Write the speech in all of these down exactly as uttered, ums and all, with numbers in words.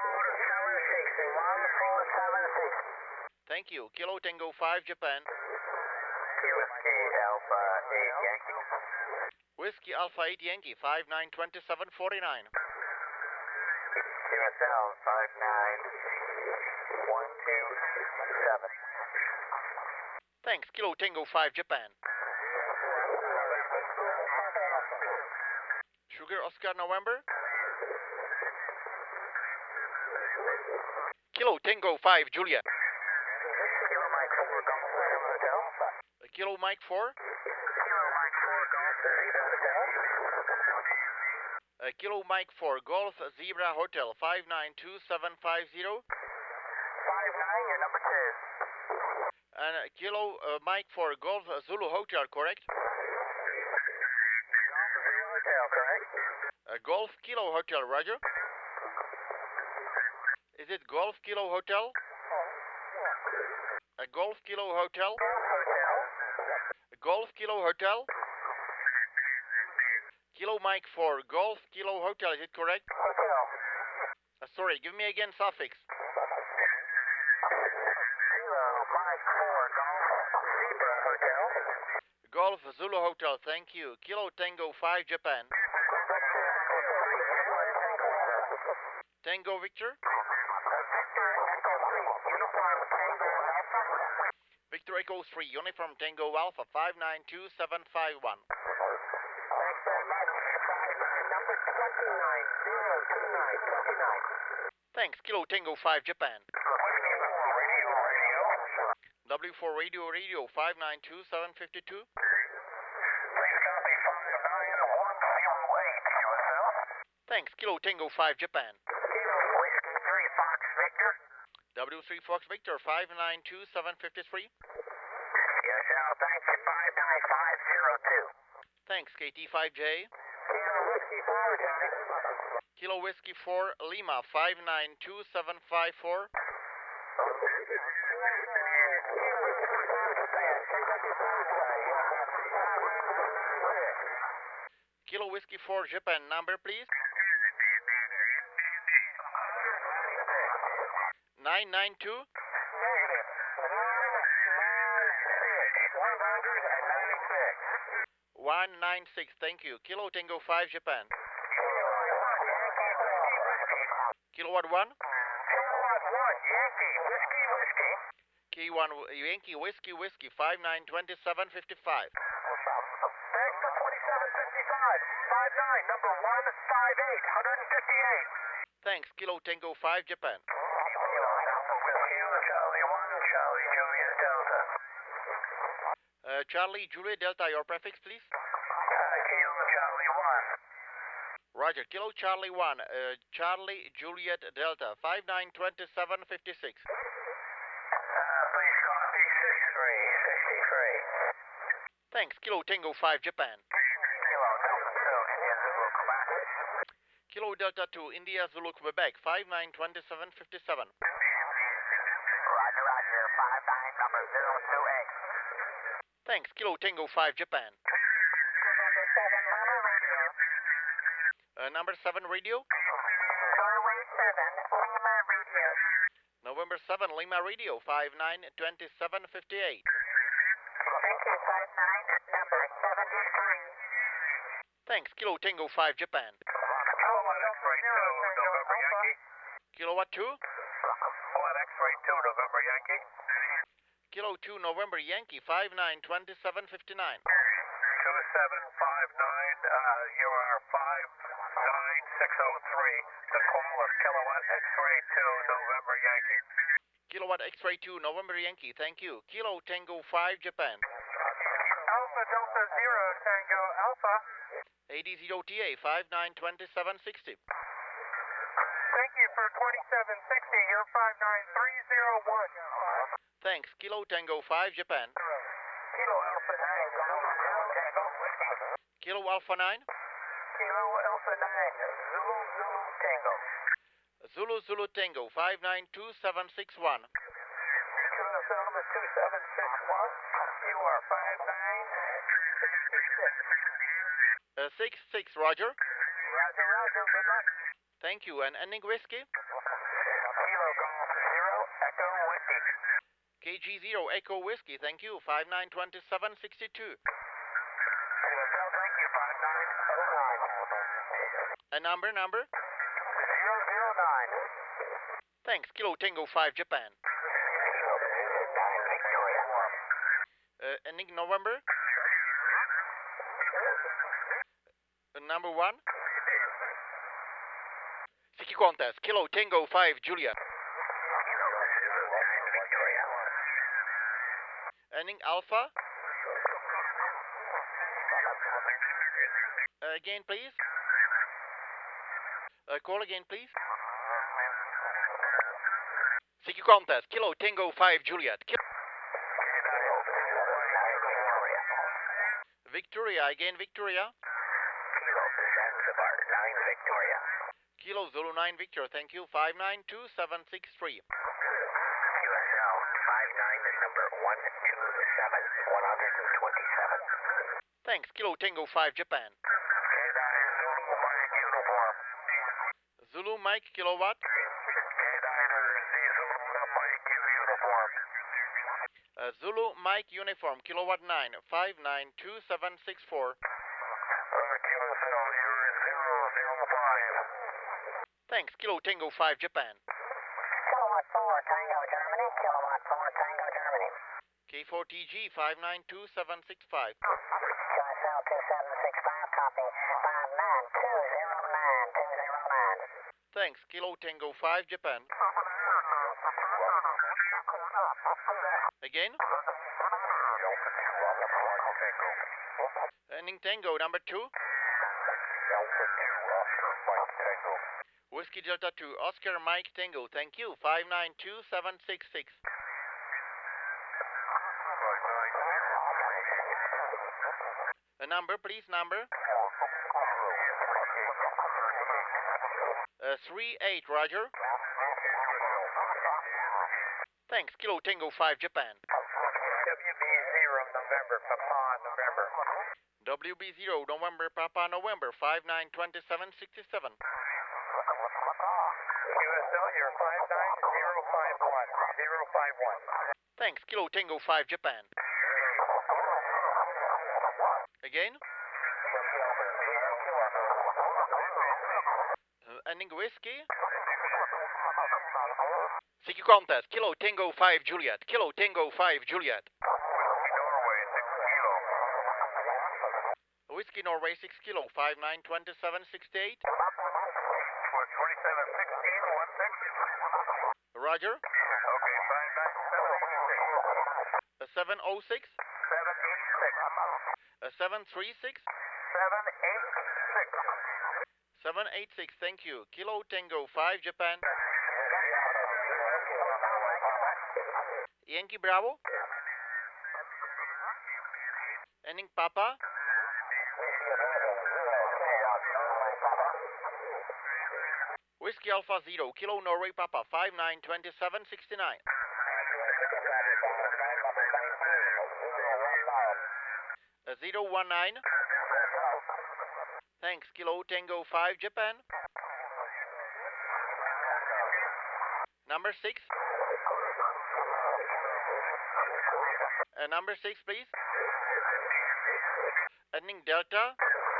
seven six, one four seven six. Thank you. Kilo Tango five, Japan. Whiskey Alpha eight Yankee. Whiskey Alpha eight Yankee, five nine two seven four nine. Q S L five nine one two seven. Thanks. Kilo Tango five, Japan. Sugar Oscar November. Kilo Tango five, Julia. Kilo Mike four Golf Lima Hotel. Kilo Mike four. Kilo Mike four Golf Zebra Hotel. Uh, Kilo Mike four Golf Zebra Hotel, five nine two seven five zero. Five nine, you're number two. And uh, Kilo uh, Mike four Golf Zulu Hotel, correct? Golf Zulu Hotel, correct? Uh, Golf Kilo Hotel, Roger. Is it Golf Kilo Hotel? A Golf Kilo Hotel? Golf Hotel. Golf Kilo Hotel? Kilo Mike four Golf Kilo Hotel, is it correct? Hotel. Uh, sorry, give me again suffix. Kilo Mike four Golf Zebra Hotel. Golf Zulu Hotel, thank you. Kilo Tango five, Japan. Tango Victor? Victor Echo three, Uniform Tango Alpha. Victor Echo three, Uniform Tango Alpha, five nine two seven five one. Thanks very much. Five nine, number twenty-nine, zero two nine, twenty-nine. Thanks. Kilo Tango five, Japan. Whiskey four, radio, radio. W four Radio Radio, five nine two seven five two. Please copy five nine one zero eight, Q S L. Thanks. Kilo Tango five, Japan. Kilo Whiskey three, Fox Victor. W three Fox Victor, five nine two seven five three. Yes, Al, thanks you, five nine five zero two. Thanks. K T five J. Kilo Whiskey four, Johnny. Kilo Whiskey four, Lima, five nine two seven five four. Kilo Whiskey four, Japan, number please. nine nine two. Negative. one nine six, thank you. Kilo Tango five, Japan. Kilowatt one. Kilowatt one, Yankee, Whiskey, Whiskey. K one Yankee Whiskey Whiskey, five nine two seven five five. Thanks for twenty-seven fifty-five. five nine, number one five eight, one fifty-eight. Thanks. Kilo Tango five, Japan. Alpha Whiskey, Charlie one, Charlie Juliet Delta. Uh, Charlie Juliet Delta, your prefix please. Uh, Kilo Charlie one. Roger. Kilo Charlie one, uh, Charlie Juliet Delta, five nine two seven five six. Uh, please copy six three sixty-three. Thanks. Kilo Tango five, Japan. Kilo Delta two, India Zulu Quebec. Kilo Delta two, India Zulu Quebec, five nine two seven five seven. Roger, roger, five nine, number zero two eight. Thanks. Kilo Tango five, Japan. Number seven, Lima Radio. Uh, number seven radio. Norway seven, Lima Radio. November seven, Lima Radio, five nine two seven five eight. Thank you, five nine, number seventy-three. Thanks. Kilo Tango five, Japan. Kilowatt X-ray two, November Yankee. Kilowatt two. Kilowatt X-ray two, November Yankee. Kilo two, November Yankee, five nine two seven five nine. two seven five nine, uh, you are five nine six oh three. The call is Kilowatt X-ray two, November Yankee. Kilowatt X-ray two, November Yankee, thank you. Kilo Tango five, Japan. Alpha Delta zero, Tango Alpha. A D zero T A, five nine two seven six zero. Thank you for twenty-seven sixty, you're five nine three zero one. Thanks. Kilo Tango five, Japan. Kilo Alpha nine, Zulu Tango. Kilo Alpha nine. Kilo Alpha nine, Zulu Zulu Tango. Zulu Zulu Tango, five nine two seven six one. Kilo Solomon two seven six one, you are five nine sixty-six. Uh, six six, Roger. Roger, roger, good luck. Thank you. And ending whiskey? K G zero Echo Whiskey, thank you, five nine two seven six two. Thank you, five nine oh nine. A number, number? zero zero nine. Thanks, Kilo Tango five Japan. Kilo nine Victoria. Uh, ending November? Uh, number one? Siki Contest, Kilo Tango five Juliet. Kilo nine Victoria. Ending Alpha? Uh, again, please. Uh, call again, please. Siki Contest, Kilo Tango five Juliet. Kilo Victoria, again Victoria. Kilo Zanzibar nine Victoria. Kilo Zulu nine Victor, thank you, five nine two seven six three. Q S L five nine number one two seven one twenty-seven. Thanks, Kilo Tango five Japan. K nine Zulu Mike uniform. Zulu Mike Kilowatt. K nine Z Zulu Mike U uniform. Uh, Zulu Mike Uniform, Kilowatt nine, five nine two seven six four. Uh, Q S L, you're zero zero five. Thanks, Kilo Tango five Japan. Kilowatt four Tango Germany, Kilowatt four Tango Germany. K four T G five nine two seven six five. Q S L two seven six five, copy. five nine two zero nine two zero nine. Thanks, Kilo Tango five Japan. Again? Ending Tango number two. Whiskey Delta two, Oscar Mike Tango, thank you, five nine two seven six six. A number, please, number. Uh, three eight, Roger. Thanks, Kilo Tango five Japan. W B zero November, Papa November. W B zero November Papa November five nine two seven six seven. Q S L, you're five nine zero five one zero five one. Thanks, Kilo Tango five Japan. Again? Uh, ending whiskey. Siki Contest, Kilo Tango five Juliet, Kilo Tango five Juliet. Norway, six kilo. Whiskey Norway six kilo, five nine two seven six eight. For twenty-seven sixteen, one six. Roger. Okay, five nine seven A seven oh six. seven eight six. A seven three six. seven eight six. seven eight six, thank you. Kilo Tango five Japan. Yankee Bravo. Ending Papa. Whiskey Alpha Zero, Kilo Norway Papa, five nine two seven six nine. Uh, zero one nine. Thanks, Kilo Tango five Japan. Number six. Uh, number six, please. Ending Delta.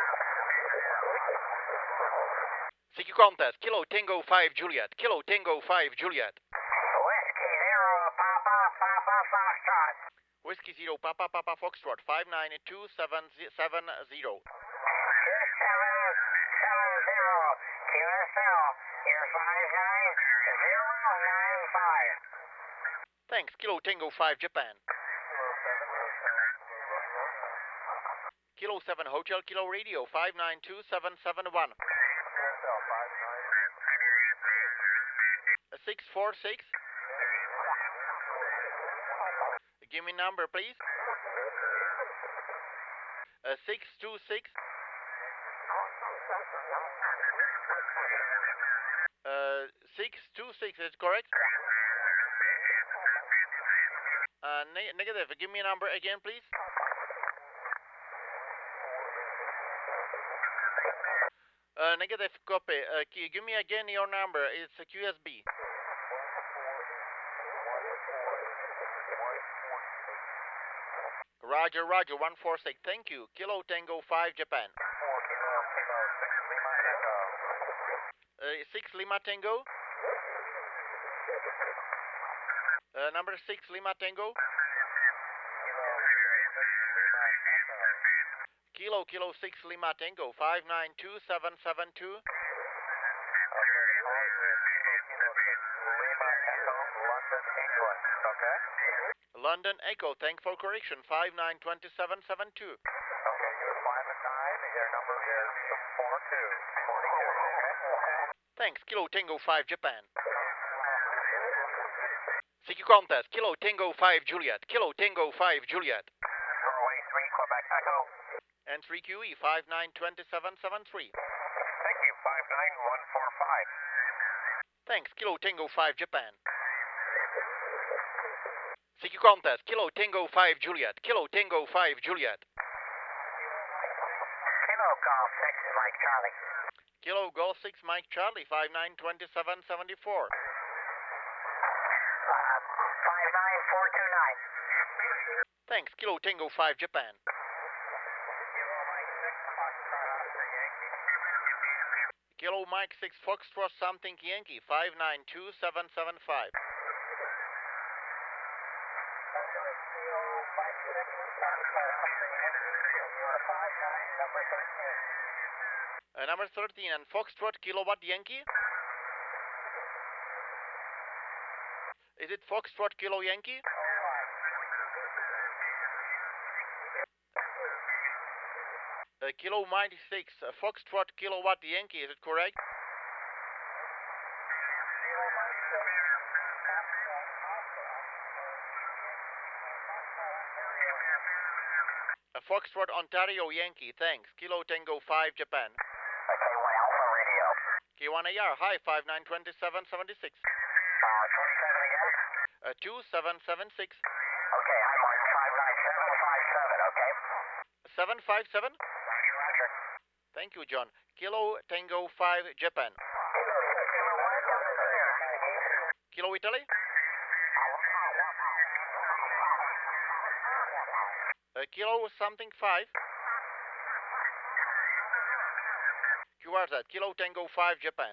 Siki Contest, Kilo Tango five Juliet, Kilo Tango five Juliet. Whiskey zero Papa Papa Foxtrot. Whiskey Zero Papa Papa Foxtrot, five nine two seven seven zero. seven seven zero Q S L, you're five nine zero nine five. Thanks, Kilo Tango five Japan. Kilo seven Hotel Kilo Radio, five nine two seven seven one. six four six. Give me number, please. Uh, six two six. Uh, six two six, is correct? Uh, ne negative. Give me a number again, please. Uh, negative copy. Uh, give me again your number. It's a Q S B. Roger, Roger, one four six. Thank you. Kilo Tango five, Japan. four Kilo, Kilo, six Lima Echo. Uh, six Lima Tango. Uh, number six Lima Tango. Kilo, Kilo six Lima Tango. five nine two seven seven two. London Echo, thank for correction, five nine two seven seven two. Okay, you're five and nine, your number is four two, forty-two, okay? Thanks, Kilo Tango five, Japan. C Q contest, Kilo Tango five, Juliet, Kilo Tango five, Juliet. Norway three, Quebec Echo. And three Q E, five nine two seven seven three. Thank you, five nine one four five. Thanks, Kilo Tango five, Japan. C Q contest, Kilo Tango five, Juliet, Kilo Tango five, Juliet. Kilo Golf six, Mike Charlie. Kilo Golf six, Mike Charlie, five nine two seven seven four. Uh, five nine four two nine. Thanks, Kilo Tango five, Japan. Kilo Mike six, Foxtrot something Yankee, five nine two seven seven five. Uh, number thirteen and Foxtrot Kilowatt Yankee. Is it Foxtrot Kilo Yankee? Uh, Kilo Mike six, uh, Foxtrot Kilowatt Yankee, is it correct? Uh, Foxtrot Ontario Yankee, thanks. Kilo Tango five, Japan. Okay, one Alpha Radio. K one A R, hi, five nine two seven seven six. Uh, twenty-seven again? Uh, two seven seven six. Okay, hi Mark, five nine seven five seven, okay? seven five seven? Roger, roger. Thank you, John. Kilo Tango five, Japan. Kilo six, Kilo one, Delta Sierra. Kilo Italy? Uh, kilo something five. Q R Z, Kilo Tango five, Japan.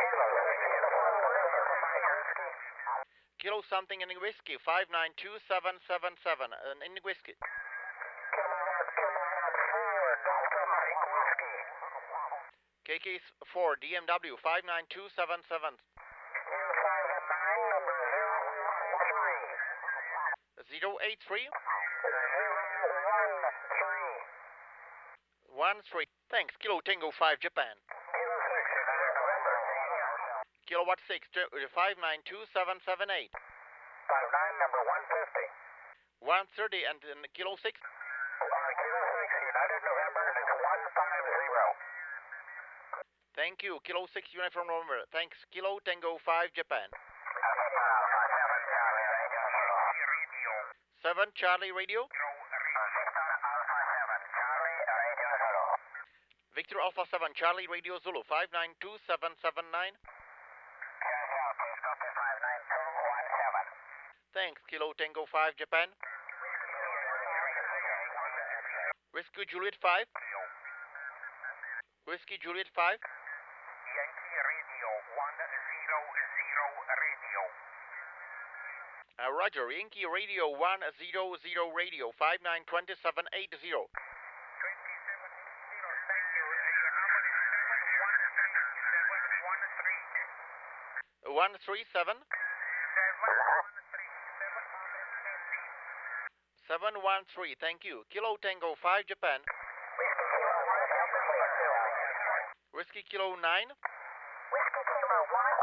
Kilo something in whiskey, five nine two seven seven seven, uh, in whiskey. K K four, D M W, five nine two seven seven. zero eight three? one three. Thanks, Kilo Tango five, Japan. Kilowatt six, five nine two seven seven eight. five nine, number one fifty. one thirty and uh, Kilo six? Uh, Kilo six, United November, and it's one five zero. Thank you, Kilo six, Uniform November. Thanks, Kilo Tango five, Japan. seven Charlie Radio. Victor Alpha seven Charlie Radio Zulu, five nine two seven seven nine. Thanks, Kilo Tango five, Japan. Whiskey Juliet five. Whiskey Juliet five. Yankee Radio, one zero zero radio. Uh, Roger, Yankee Radio one zero zero radio, five nine two seven eight zero. one three seven? seven one three, thank you. Kilo Tango five, Japan. Whiskey Kilo nine? Whiskey Kilo one.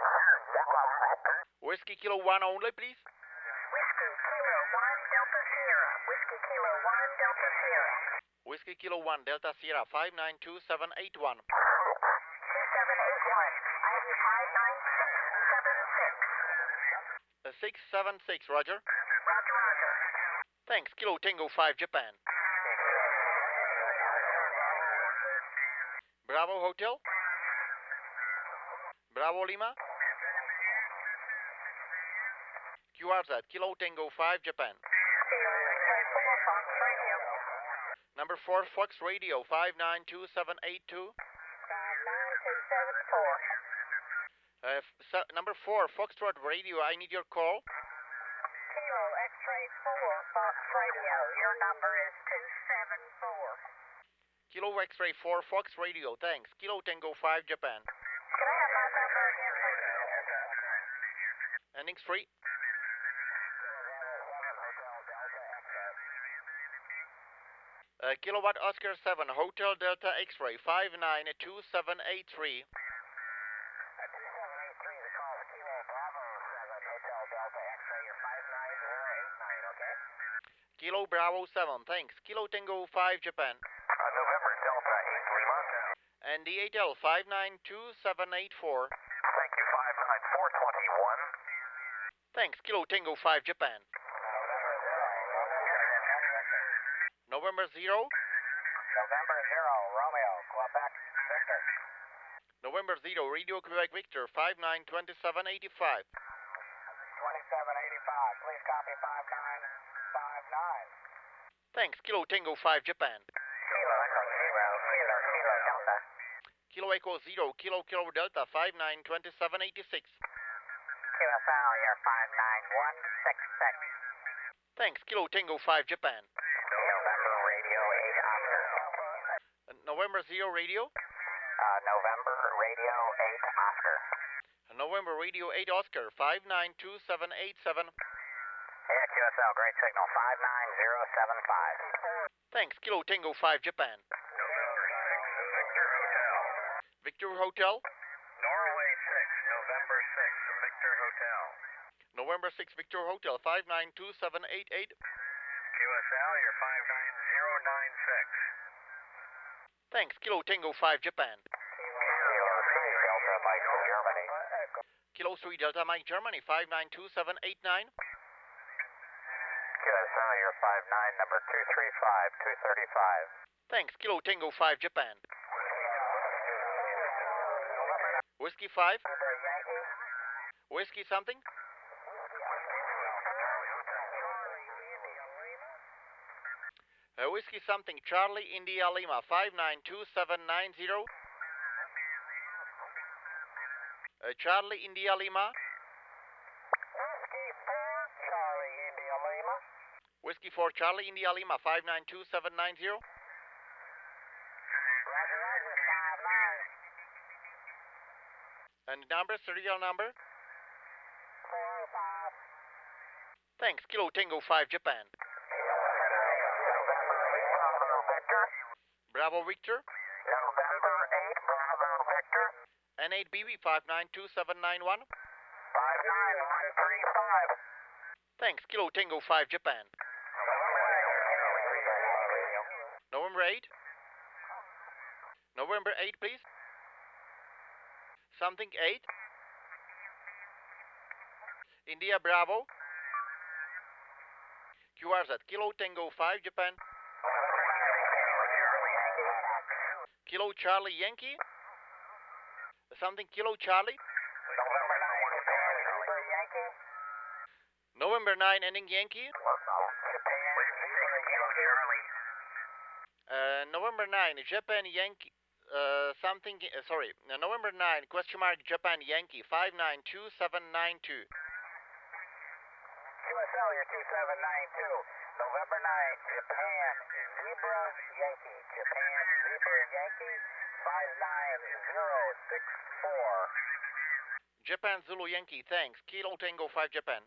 Whiskey Kilo one only, please. Whiskey Kilo one, Delta Sierra. Whiskey Kilo one, Delta Sierra. Whiskey Kilo one, Delta Sierra, five nine two seven eight one. two seven eight one. I have you five nine six seven six. Uh, six seven six, Roger. Roger, roger. Thanks, Kilo Tango five, Japan. Bravo Hotel. Bravo Lima. Q R Z, Kilo Tango five, Japan. Number four, Fox Radio, five nine two seven eight two. five nine two seven four. Uh, f- so- number four, Foxtrot Radio, I need your call. Kilo X-ray four, Fox Radio. Your number is two seven four. Kilo X-ray four, Fox Radio, thanks. Kilo Tango five, Japan. Can I have my number again, please? Ending three. Uh, Kilowatt Oscar seven, Hotel Delta X-ray, five nine two seven eight three. Kilo Bravo seven, thanks. Kilo Tango five, Japan. Uh, November Delta eight Lima. And D eight L five nine two seven eight four. Thank you, five nine four twenty-one. Thanks. Kilo Tango five, Japan. November zero. November zero, Romeo, Quebec, Victor. November zero, Radio Quebec Victor, five nine two seven eight five. twenty-seven eighty-five, please copy five nine five nine. Thanks. Kilo Tango five, Japan. Kilo Echo Zero, Kilo, Kilo Delta. Kilo Echo zero, Kilo Kilo Delta, five nine two seven eight six. Q S L, you're five nine one six six. Thanks. Kilo Tango five, Japan. November Radio eight Oscar. Uh, November zero, Radio. Uh, November Radio eight Oscar. Uh, November Radio eight Oscar, five nine two seven eight seven. Yeah, Q S L, great signal, five nine zero seven five. Thanks. Kilo Tango five, Japan. November six, Victor Hotel. Victor Hotel. Norway six, November six, Victor Hotel. November six, Victor Hotel, five nine two seven eight eight. Q S L, you're five nine zero nine six. Thanks. Kilo Tango five, Japan. Kilo three, Delta Mike, Germany. Kilo three, Delta Mike, Germany, five nine two seven eight nine. Q S L, you're five nine, number two three five, two thirty-five. Thanks. Kilo Tango five, Japan. Whiskey five. Whiskey something. Uh, whiskey something. Charlie India Lima, five nine two seven nine zero. Uh, Charlie India Lima. Whiskey four, Charlie India Lima. Whiskey for Charlie India Lima, five nine two seven nine zero. Roger, roger, five nine. And number, serial number. four oh five. Thanks. Kilo Tango five, Japan. November eight, Bravo Victor. Bravo Victor. November eight, Bravo Victor. N eight B B five nine two seven nine one. five nine one three five. Thanks. Kilo Tango five, Japan. November eight. November eight, please. Something eight. India Bravo. Q R Z. Kilo Tango five, Japan. Kilo Charlie Yankee. Something Kilo Charlie. November nine, Zebra Yankee. November nine, ending Yankee. Japan, Zebra Charlie. Uh, November nine, Japan Yankee. Uh, something. Uh, sorry. Uh, November nine, question mark Japan Yankee. five nine two seven nine two. Q S L, you're two seven nine two. November nine, Japan, Zebra Yankee. Japan, Zebra Yankee, five nine zero six four. Japan Zulu Yankee. Thanks. Kilo Tango five, Japan.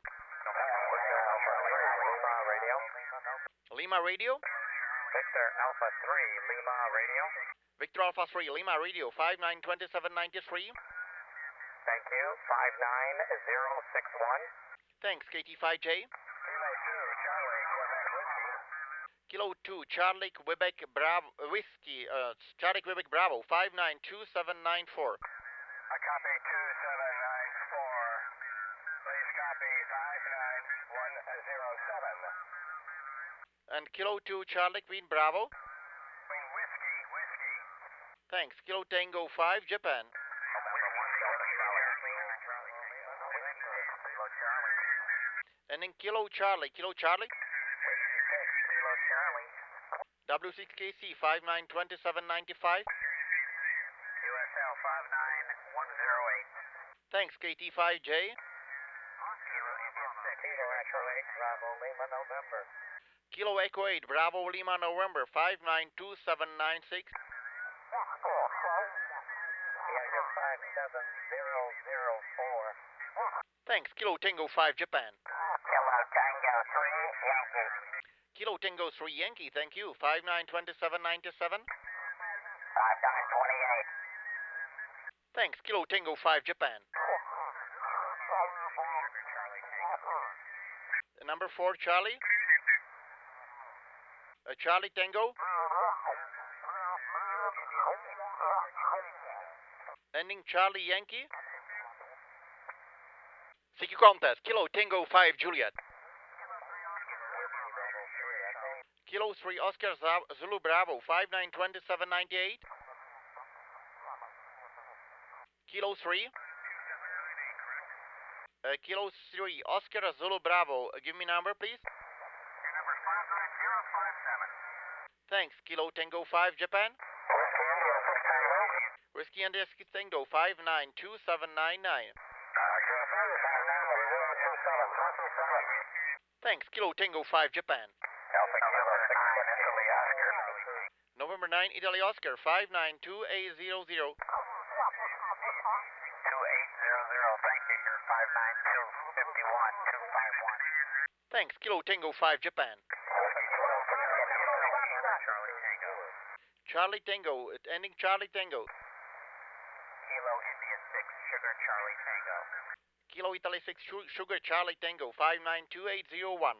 Lima Radio. Lima Radio. Victor Alpha three, Lima Radio. Victor Alpha three, Lima Radio, five nine two seven nine three. Thank you, five nine zero six one. Thanks, K T five J. Kilo two, Charlie, Quebec Whiskey. Kilo two, Charlie Quebec Bravo Whiskey, uh, Charlie Quebec Bravo, five nine two seven nine four. I copy two seven nine four. Please copy five nine one zero seven. And Kilo two, Charlie Queen Bravo. Queen Whiskey, Whiskey. Thanks, Kilo Tango five, Japan. And then Kilo Charlie, Kilo Charlie. Whiskey six, Kilo Charlie. W six K C five nine two seven nine five. U S L five nine one zero eight. Thanks, K T five J. Kilo Indian six. Kilo Echo eight, Bravo Lima November. Kilo Echo eight, Bravo Lima November five nine two seven nine six. Diego five seven zero zero four. Thanks, Kilo Tango five Japan. Kilo Tango three Yankee. Kilo Tango three Yankee, thank you. five nine two seven nine seven. five nine twenty-eight. Thanks, Kilo Tango five Japan. Number four Charlie. Uh, Charlie Tango. Ending Charlie Yankee. C Q contest. Kilo Tango five Juliet. Kilo three Oscar Zulu Bravo five nine two seven nine eight. Kilo three. Uh, Kilo three Oscar Zulu Bravo. Uh, give me number, please. Your number is five nine zero five seven. Thanks. Kilo Tango five Japan. Whiskey India six Tango five nine two seven nine nine. Thanks. Kilo Tango five Japan. November nine Italy Oscar five nine two eight zero zero. two eight zero zero. Thank you. You're five nine two five one two five one. Thanks. Kilo Tango five Japan. Charlie Tango. Charlie Tango. It ending Charlie Tango. Kilo India six Sugar Charlie Tango. Kilo Italy six Sugar Charlie Tango five nine two eight zero one.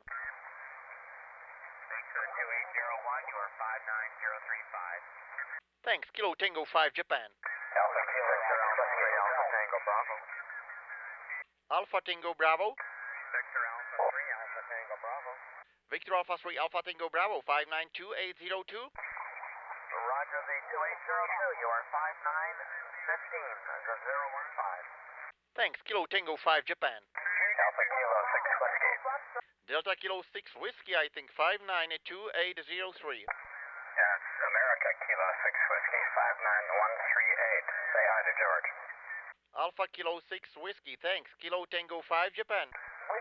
Victor two eight zero one. You are five nine zero three five. Thanks. Kilo Tango five Japan. Alpha Kilo Alpha three Alpha Tango Bravo. Alpha Tango Bravo. Victor Alpha three Alpha Tango Bravo. Victor Alpha three Alpha Tango Bravo five nine two eight zero two. Roger the two eight zero two. You are five nine fifteen zero one five. Thanks. Kilo Tango five Japan. Alpha Kilo six Whiskey. Delta Kilo six Whiskey, I think five nine two eight zero three. Yes, America Kilo six Whiskey five nine one three eight. Say hi to George. Alpha Kilo six Whiskey, thanks. Kilo Tango five Japan.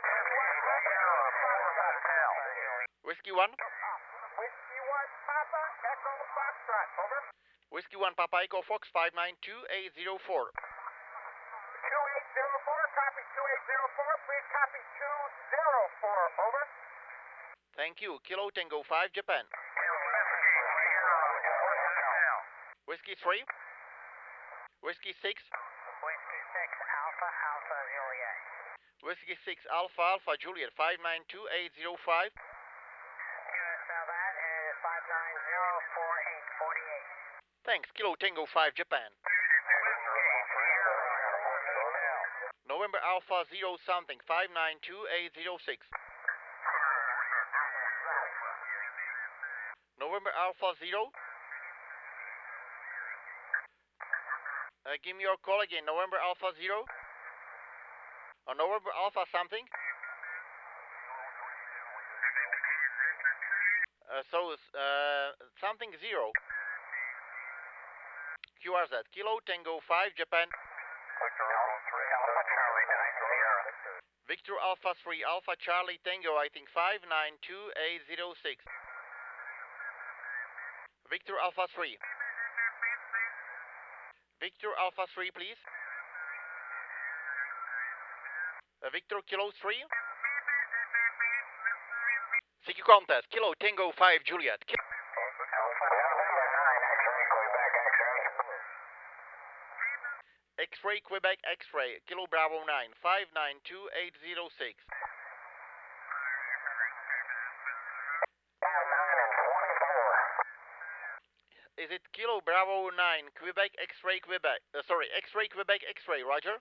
Whiskey one. Whiskey one Papa Echo Foxtrot. Over. Whiskey one Papa Echo Fox five nine two eight zero four. two eight zero four. Copy two eight zero four. Please copy two zero four. Over. Thank you. Kilo Tango five Japan. Whiskey three. Whiskey six. Whiskey six Alpha Alpha Juliet. Whiskey six Alpha Alpha Juliet five nine two eight zero five. Now that is five nine zero four eight four eight. Thanks. Kilo Tango five Japan. November Alpha zero something five nine two eight zero six. November Alpha zero. Uh, give me your call again. November Alpha zero. Or November Alpha something. Uh, so uh, something zero. Q R Z. Kilo Tango five Japan. Victor Alpha three Alpha Charlie Tango, I think five nine two eight zero six. Victor Alpha three. Victor Alpha three, please. Uh, Victor Kilo three. C Q contest. Kilo Tango five Juliet. Ki X-ray Quebec X-ray. Kilo Bravo nine five nine two eight zero six. Is it Kilo Bravo nine Quebec X-ray Quebec? Uh, sorry, X-ray Quebec X-ray, Roger.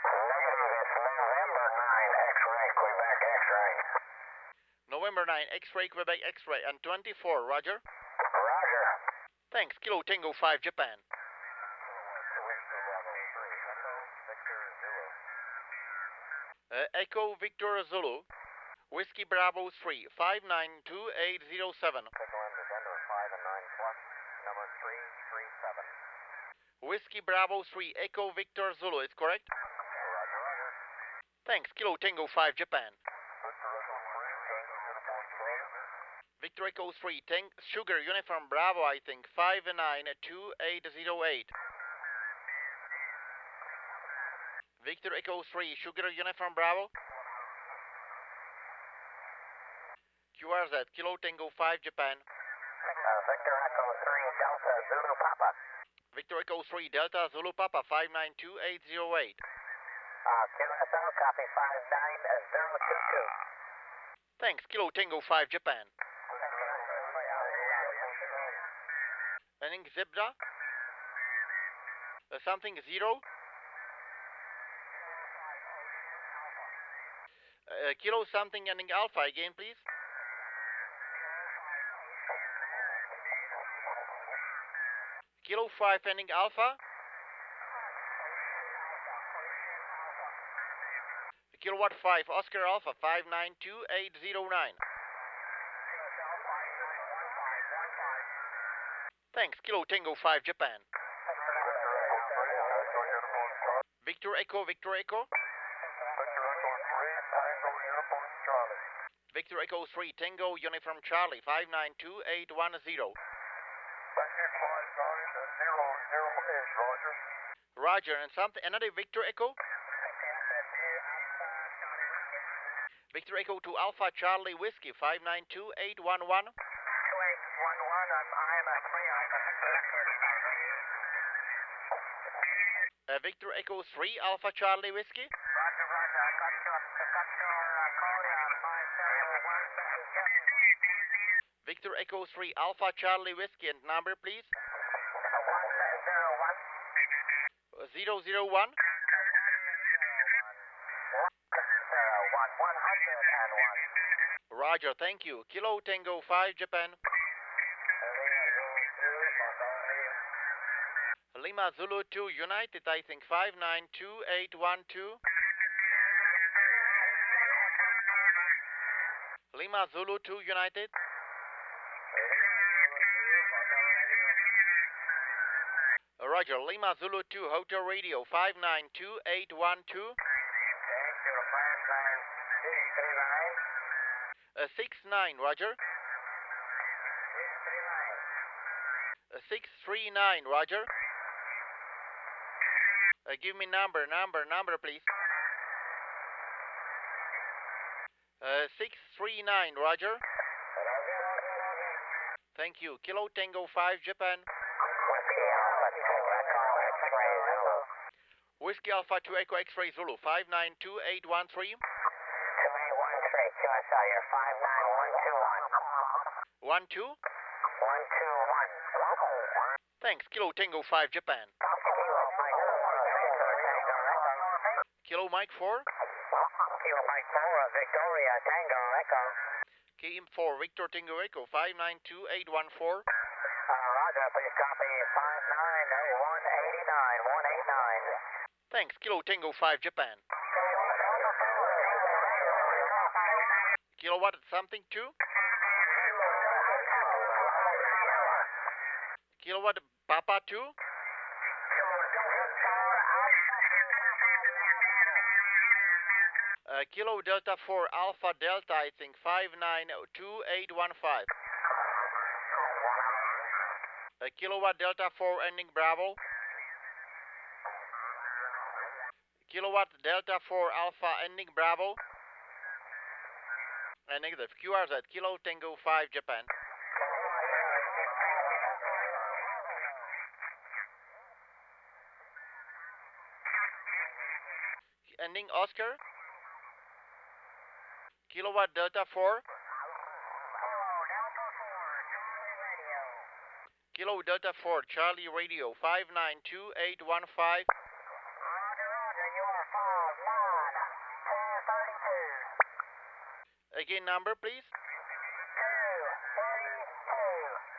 November nine X-ray Quebec X-ray and twenty-four, Roger. Roger. Thanks. Kilo Tango five Japan. Uh, Echo Victor Zulu. Whiskey Bravo three five nine two eight zero seven. November five Whiskey Bravo three, Echo Victor Zulu, is correct? Roger, roger. Thanks. Kilo Tango five, Japan. Victor Echo three, Tank Sugar Uniform Bravo, I think, five nine two eight zero eight. Victor Echo three, Sugar Uniform Bravo. Q R Z, Kilo Tango five, Japan. Uh, Victor Echo three, Delta Zulu Papa. Victor Echo three, Delta Zulu Papa, five nine two eight zero eight. Uh, Q S L, copy five nine zero two two. Thanks. Kilo Tango five, Japan. Ending Zebra. Uh, something zero. Uh, kilo something ending Alpha again, please. Kilo five ending Alpha. Kilowatt five, Oscar Alpha, five nine two eight zero nine. Thanks. Kilo Tango five, Japan. Victor Echo, Victor Echo. Victor Echo three, Tango Uniform Charlie, five nine two eight one zero. Roger, and something, another Victor Echo. Victor Echo to Alpha Charlie Whiskey, five nine two eight one one. Uh, Victor Echo three, Alpha Charlie Whiskey. Roger, roger. I got your, I got your uh, call here on five zero one seven. Victor Echo three, Alpha Charlie Whiskey, and number, please. one zero one. Uh, zero zero one. one hundred one. Roger, thank you. Kilo Tango five, Japan. Lima Zulu two, United, I think, five nine two eight one two. Lima Zulu two, United. Roger, Lima Zulu two, Hotel Radio, five nine two eight one two. Uh, six nine, Roger. Uh, six three nine, Roger. Uh, give me number, number, number, please. Uh, six three nine, Roger. Thank you. Kilo Tango five, Japan. Whiskey Alpha two Echo X-Ray Zulu, five nine two eight one three. two eight one three, Q S L, you're five nine one two one. one two? one two one. Thanks. Kilo Tango five, Japan. Kilo Mike four. Kilo Mike four, Victoria Tango Echo. K M four, Victor Tango Echo, five nine two eight one four. Uh, Roger, please copy five nine one eight nine one eight nine. Thanks. Kilo Tango five, Japan. Kilowatt something two. Kilowatt Papa two. Uh, Kilo Delta four Alpha Delta, I think, five nine two eight one five. Uh, Kilowatt Delta four ending Bravo. Kilowatt Delta four Alpha ending Bravo. And negative. Q R Z, Kilo Tango five, Japan. Ending Oscar. Kilowatt Delta four. Kilo Delta four, Charlie Radio, five nine two eight one five. Roger, Roger, you are five nine two thirty-two. Again, number, please. two three two.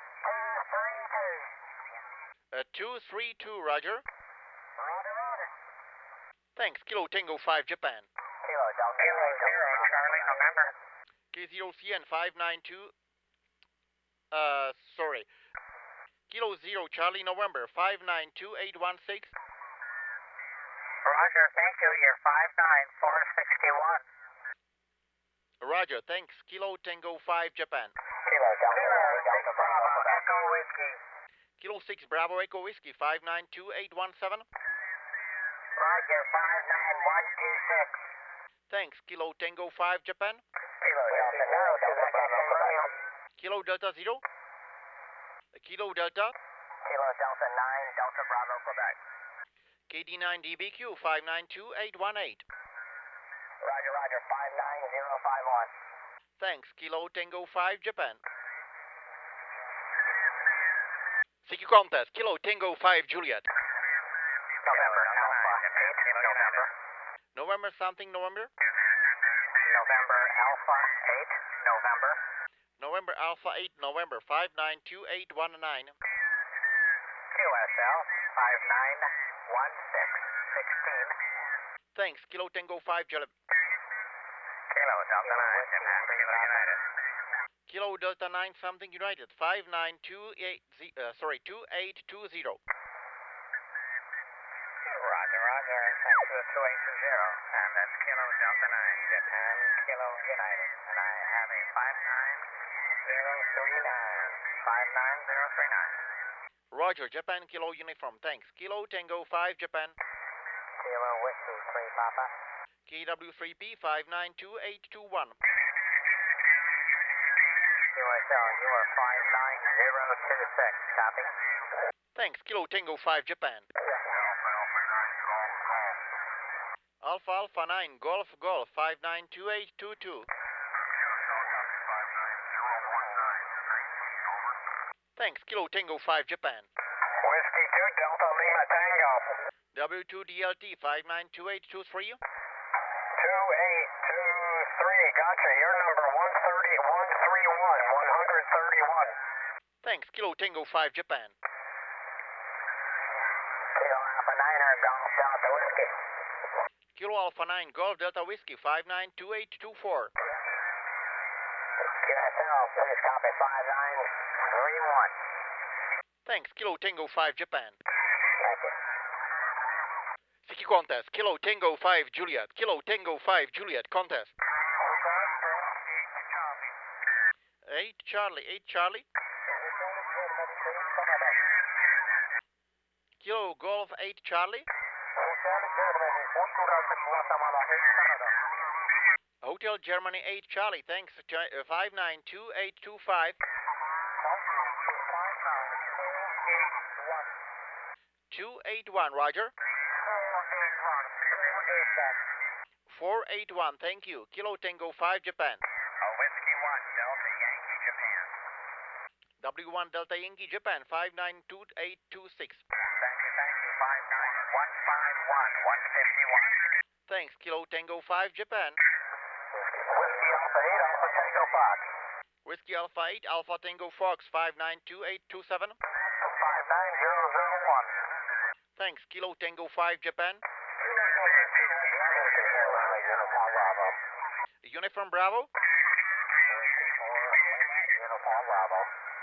Uh, two three two, Roger. Roger, Roger. Thanks. Kilo Tango five, Japan. Kilo Delta Kilo zero, Charlie, November. K zero C N five nine two. Uh, sorry. Kilo Zero Charlie November five nine two eight one six. Roger, thank you. You're five nine four six one. Roger, thanks. Kilo Tango five Japan. Kilo Delta, Delta Bravo, Echo Whiskey. Kilo six Bravo Echo Whiskey five nine two eight one seven. Roger, five nine one two six. Thanks. Kilo Tango five Japan. Kilo Delta, no, Delta Bravo, Romeo. Kilo Delta Zero. Kilo Delta. Kilo Delta nine, Delta Bravo, Quebec. K D nine D B Q five nine two eight one eight. Roger, Roger, five nine zero five one. Thanks. Kilo Tango five Japan. C Q contest. Kilo Tango five Juliet. November, Alpha eight, November. November something November. November, Alpha eight, November. November Alpha eight November five nine two eight one nine. Q S L five nine one six sixteen. Thanks. Kilo Tango five Juliet. Kilo Delta nine, Japan, Kilo United. Kilo Delta nine something United five nine two eight z- uh, sorry two eight two zero. Roger, Roger, thanks to the two eight two zero. And that's Kilo Delta nine, Japan, Kilo United. And I have a five nine zero three nine. five nine zero three nine. Roger, Japan Kilo Uniform. Thanks. Kilo Tango five Japan. Kilo Whiskey three Papa. K W three P five nine two eight two one. Q S L, you are five nine zero two six. Copy. Thanks. Kilo Tango five Japan. Alpha Alpha nine Golf Golf five nine two eight two two. Thanks. Kilo Tango five Japan. Whiskey two Delta Lima Tango. W two D L T five nine two eight two three. two eight two three. Gotcha. Your number one thirty one three one. one thirty-one. Thanks. Kilo Tango five Japan. Kilo Alpha Niner Golf Delta Whiskey. Kilo Alpha nine Golf Delta Whiskey five nine two eight two four. Q S L, please copy five nine three one. Thanks. Kilo Tango five Japan. Thank you. C Q contest. Kilo Tango five Juliet. Kilo Tango five Juliet contest. eight Charlie. eight Charlie. Kilo Golf eight Charlie. Hotel Germany eight Charlie. Thanks. five nine two eight two five. two eight one, Roger. four eight one, thank you. Kilo Tango five Japan. Oh, Whiskey one Delta Yankee Japan. W one Delta Yankee Japan five nine two eight two six. Thank you, thank you. five nine one five one one fifty-one. Thanks. Kilo Tango five Japan. Whiskey Alpha eight Alpha Tango Fox. Whiskey Alpha eight Alpha Tango Fox five nine two eight two seven. five nine zero zero one. Thanks. Kilo Tango five Japan. Uniform Bravo. Uniform Bravo.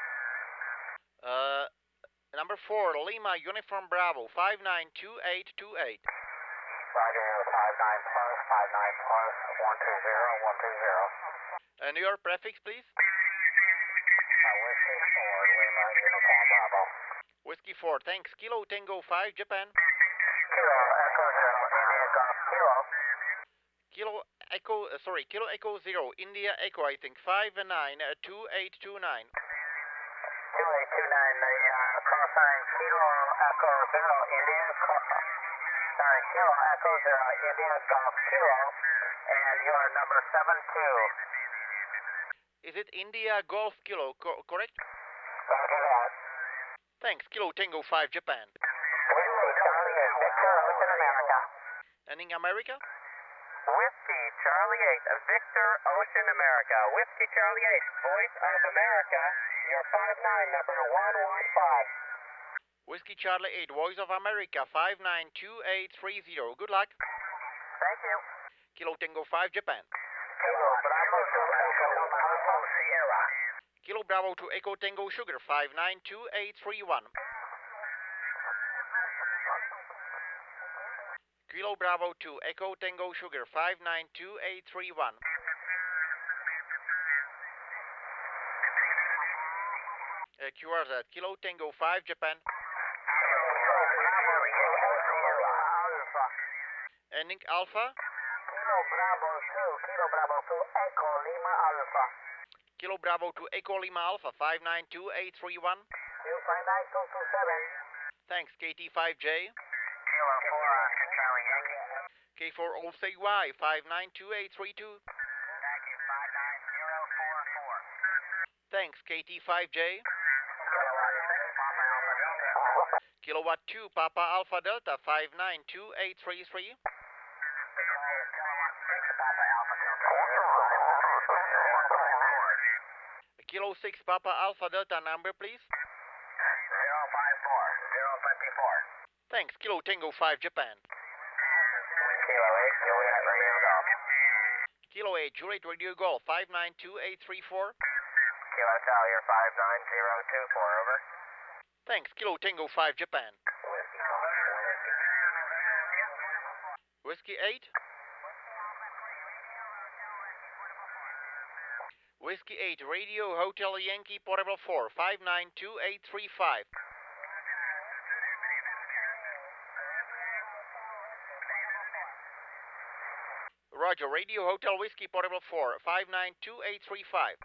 Uh, number four Lima Uniform Bravo five nine two eight two eight. Roger, five nine plus, five nine plus, one two zero, one two zero. And your prefix, please? Uh, Whiskey four, Lima, Uniform Bravo. Whiskey four, thanks. Kilo Tango five Japan. Kilo, Echo Zero, India Golf, Kilo. Kilo Echo, uh, sorry, Kilo Echo Zero, India Echo, I think, five nine two eight two nine. two eight two nine, the uh, call sign Kilo Echo Zero, India Golf. Sorry, Kilo Echo Zero, India Golf, Kilo. And your number seven two. Is it India Golf Kilo, co correct? Roger that. Thanks. Kilo Tango five Japan. Whiskey Charlie eight, Victor, Ocean America. Ending America? Whiskey Charlie eight, Victor, Ocean America. Whiskey Charlie eight, Voice of America. Your five nine, number one one five. Whiskey Charlie eight, Voice of America, five nine two eight three zero. Good luck. Thank you. Kilo Tango five Japan. Kilo Bravo, Echo Sierra. Kilo Bravo to Echo Tango Sugar five nine two eight three one. Kilo Bravo to Echo Tango Sugar five nine two eight three one. Uh, Q R Z Kilo Tango five Japan. Ending Alpha. Kilo Bravo two, Kilo Bravo two, Echo Lima Alpha. Kilo Bravo to Echo Lima Alpha five nine two eight three one. two five nine two two seven. Thanks, K T five J. Kilo four, Oscar Charlie Yankee. K four O C Y five nine two eight three two. Thank you, five nine zero four four. Thanks, K T five J. Kilowatt two, Papa Alpha Delta. Kilowatt two Papa Alpha Delta five nine two eight three three. Kilo six Papa Alpha Delta number, please. zero five four, zero five four. Thanks, Kilo Tango five Japan. Kilo eight, Juliet Radio Golf. Kilo eight Juliet Radio Golf five nine two eight three four. Kilo Italian five nine zero two four, over. Thanks, Kilo Tango five Japan. Whiskey eight. Whiskey eight Radio Hotel Yankee Portable four five nine two eight three five. Roger, Radio Hotel Whiskey Portable four five nine two eight three five.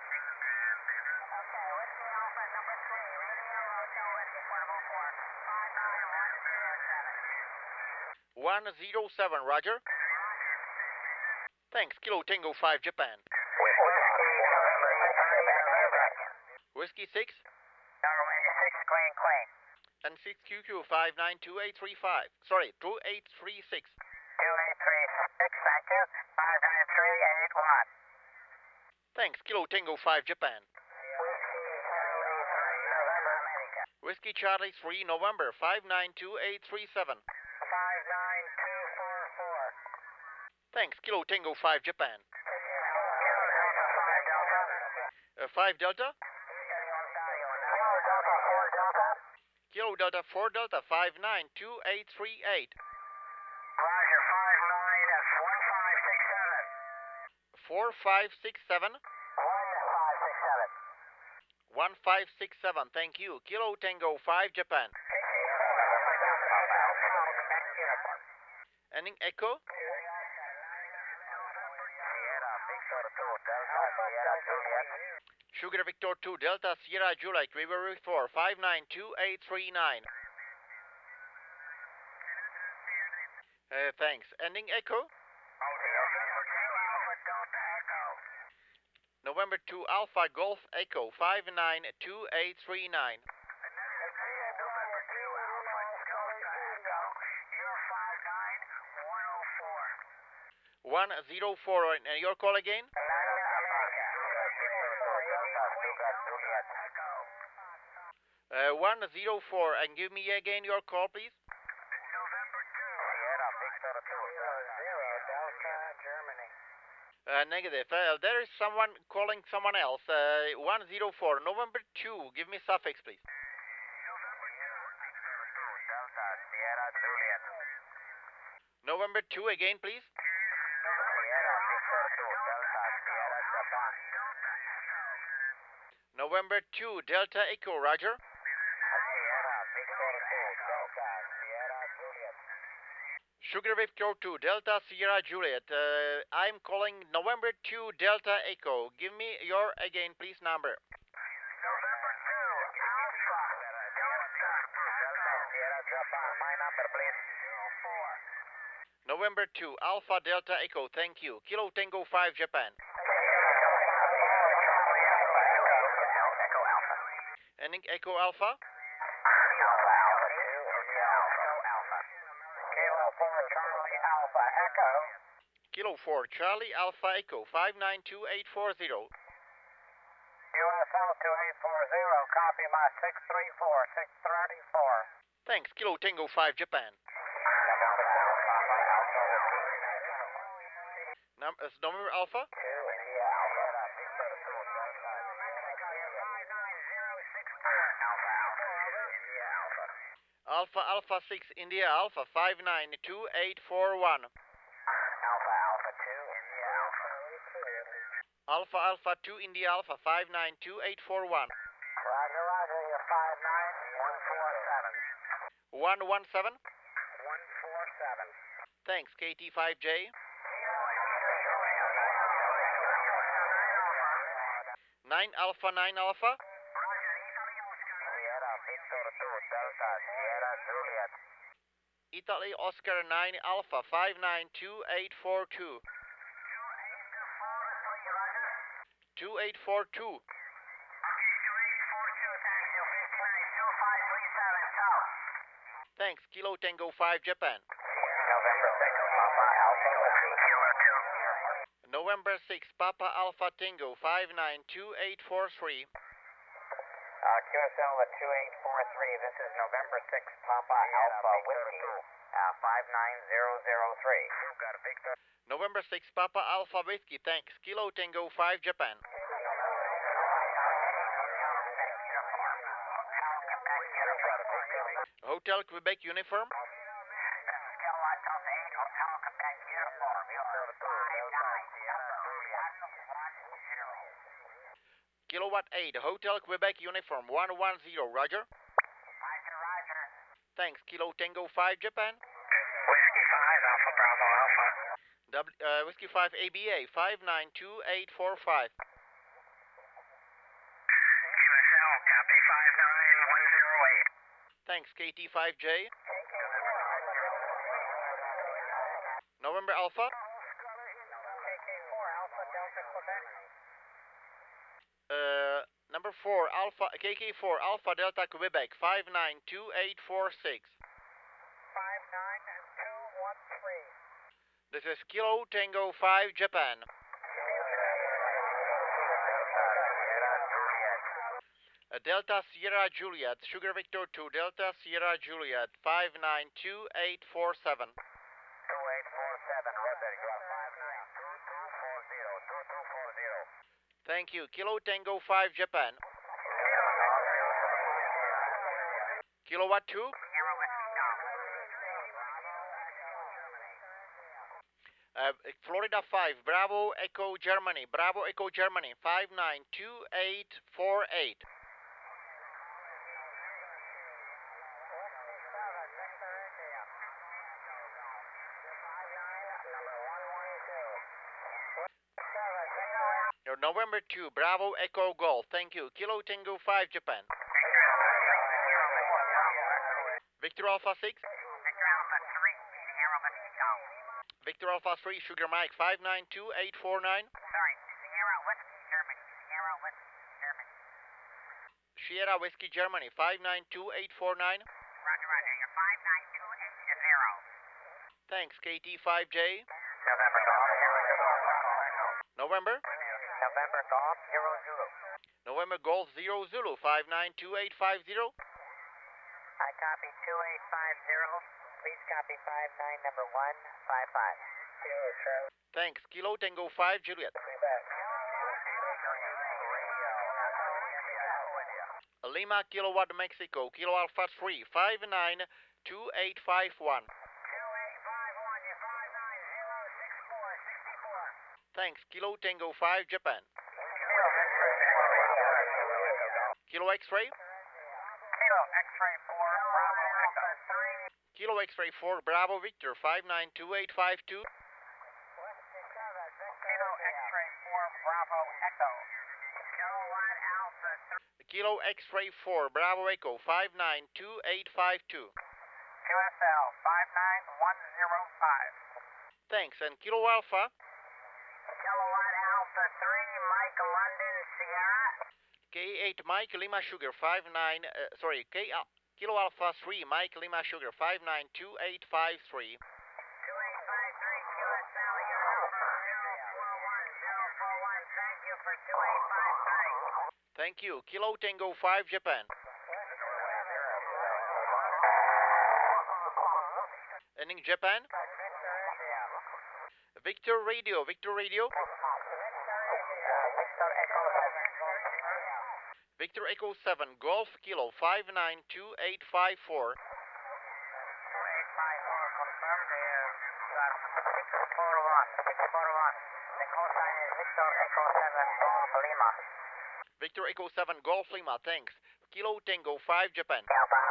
one zero seven, Roger. Thanks, Kilo Tango five Japan. Whiskey six. Norway six, clean, clean. And six Q Q five nine two eight three five. Sorry, two eight three six. two eight three six, thank you. five nine three eight one. Thanks, Kilo Tango five Japan. Whiskey Charlie three November five nine two eight three seven. five nine two four four. Thanks, Kilo Tango five Japan. Uh, five Delta. Kilo Delta four Delta five nine two eight three eight. Roger, five nine one five six seven. four five six seven. one five six seven. one five six seven, thank you. Kilo Tango five Japan. Ending Echo. Sugar Victor two Delta Sierra Juliet River four five nine two eight three nine. Uh, thanks. Ending Echo. November two Alpha Golf Echo five nine two eight three nine. one zero four, and your call again? Uh, one zero four, and give me again your call, please. Uh, negative. Uh, there is someone calling someone else. Uh, one zero four, November two. Give me suffix, please. November two again, please. November two, Delta Echo, Roger. Sugar Victor two, Delta Sierra Juliet. Uh, I'm calling November two, Delta Echo. Give me your, again, please, number. November two, Alpha, Delta, Delta, Sierra Japan. My number, please. four. November two, Alpha Delta Echo. Thank you. Kilo Tango five Japan. Echo Alpha. Ending Echo Alpha. Alpha, Alpha two, Alpha, Alpha. Kilo four, Charlie Alpha, Echo. Kilo four, Charlie Alpha Echo five nine two eight four zero. U S L two eight four zero, copy my six three four, six three four. Thanks, Kilo Tango five Japan. Num uh, November Alpha. two, India Alpha. Alpha Alpha six India Alpha five nine two eight four one. Alpha Alpha two India Alpha. Alpha Alpha two India Alpha five nine two eight four one. Roger, roger, you're five nine one four seven. one one seven. one four seven. Thanks, K T five J. nine Alpha nine Alpha. Sierra Victor two Delta Sierra Juliet. Italy Oscar nine Alpha five nine two eight four two. two eight four two. Thanks, Kilo Tango five Japan. November six Papa Alpha Whiskey Kilo two. November six Papa Alpha Tango five nine two eight four three. Uh, Q S L at two eight four three, this is November six Papa Alpha Whiskey, uh, five nine zero zero three. You've got a Victor. November six Papa Alpha Whiskey, thanks, Kilo Tango five Japan. Hotel Quebec Uniform. Kilowatt eight, Hotel Quebec Uniform one one zero, roger. Roger, roger. Thanks, Kilo Tango five Japan. Whiskey five, Alpha Bravo Alpha. W, uh, Whiskey five A B A five nine two eight four five. Q S L, copy five nine one zero eight. Thanks, K T five J. November Alpha. K K four Alpha Delta Quebec. Uh, number four Alpha K K four Alpha Delta Quebec five nine two eight four six. five nine two one three. This is Kilo Tango five Japan. Uh, Delta Sierra Juliet Sugar Victor two Delta Sierra Juliet five nine two eight four seven. two eight four seven, Roger, you are five nine two two four zero, two two four zero. Thank you, Kilo Tango five Japan. Kilowatt two. Uh, Florida five, Bravo Echo Germany, Bravo Echo Germany, five nine two eight four eight. Your November two, Bravo Echo Golf, thank you, Kilo Tango five Japan. Victor Alpha six. Victor Alpha three, Sierra Whiskey Golf. Victor Alpha three, Sugar Mike, five nine two eight four nine. Sorry, Sierra Whiskey Germany, Sierra Whiskey Germany. Sierra Whiskey Germany, five nine two eight four nine. Roger, roger, you're five nine two eight zero. Thanks, K T five J. November Golf, Zero Zulu. November. November Golf, Zero Zulu. November Golf Zero Zulu, five nine two eight five zero. I copy two eight five zero. Please copy five nine number one five five. Zero, sir. Thanks, Kilo Tango five Juliet. Lima Kilowatt Mexico, Kilo Alpha three, five nine two eight five one. two eight five one, you're five nine zero six four six four. Thanks, Kilo Tango five Japan. Kilo X-Ray. Kilo X-Ray four, Bravo Echo three. Kilo X-Ray four, Bravo Victor, five nine two eight five two. Kilo X-Ray four, Bravo Echo. Kilowatt Alpha three. Kilo X-Ray four, Bravo Echo, five nine two eight five two. Q S L five nine one zero five. Thanks, and Kilo Alpha. Kilowatt Alpha three, Mike London Sierra. K eight Mike Lima Sugar, five nine, uh, sorry, K, uh, Kilo Alpha three, Mike Lima Sugar, five nine two eight five three. two eight five three, Q S L, your number zero four one zero four one. Thank you for two eight five three. Thank you, Kilo Tango five Japan. Ending Japan. Victor Radio, Victor Radio. Victor Echo seven, Golf Kilo, five nine two eight five four. six four one. The call sign is Victor Echo seven Golf Lima. Victor Echo seven Golf Lima, thanks. Kilo Tango five Japan.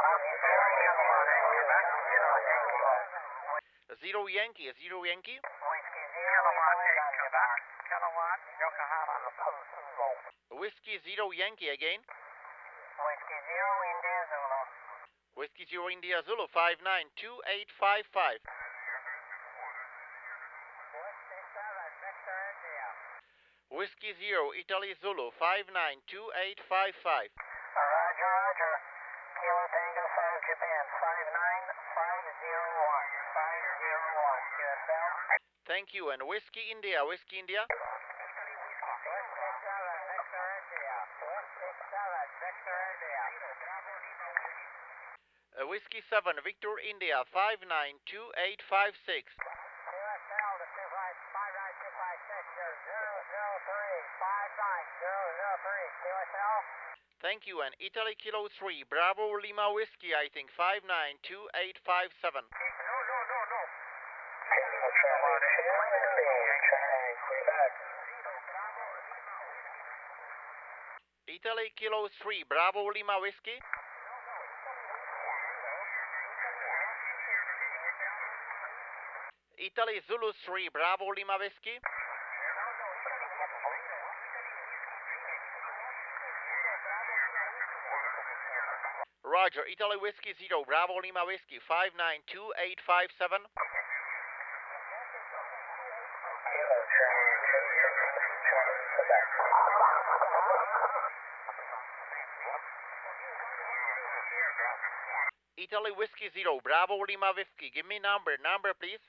Zero Yankee, Zero Yankee. Whiskey zero Yankee Quebec. Kilowatt Yokohama. Whiskey Zero Yankee again. Whiskey zero India Zulu. Whiskey Zero India Zulu five nine two eight five five. Whiskey seven Victor India. Whiskey Zero Italy Zulu five nine two eight five five. Roger, Roger. Kilo Tango five Japan five nine five zero one. five zero one. Q S L. Thank you. And Whiskey India, Whiskey India. Whiskey seven Victor India. Whiskey seven Victor India. Uh, Whiskey seven Victor India five nine two eight five six. Q S L to two five five nine two five six zero zero three five nine zero zero three. Q S L. Thank you. And Italy Kilo three Bravo Lima Whiskey, I think five nine two eight five seven. No, no, no, no. Italy Kilo three Bravo Lima Whiskey. Italy Zulu three Bravo Lima Whiskey. Roger, Italy Whiskey zero Bravo Lima Whiskey five nine two eight five seven. Italy Whiskey zero Bravo Lima Whiskey, give me number, number please.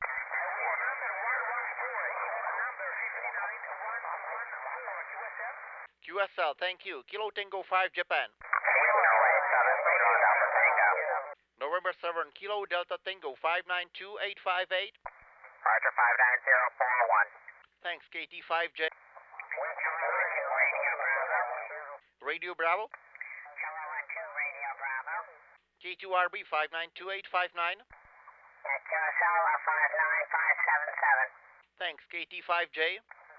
Q S L, thank you. Kilo Tango five Japan. November seven Kilo Delta Tango five nine two eight five eight. Roger, five nine zero four one. Thanks, K T five J. Radio Bravo. Kilowatt two Radio Bravo. K two R B five nine two eight five nine. Q S L five nine five seven seven. Thanks, K T five J.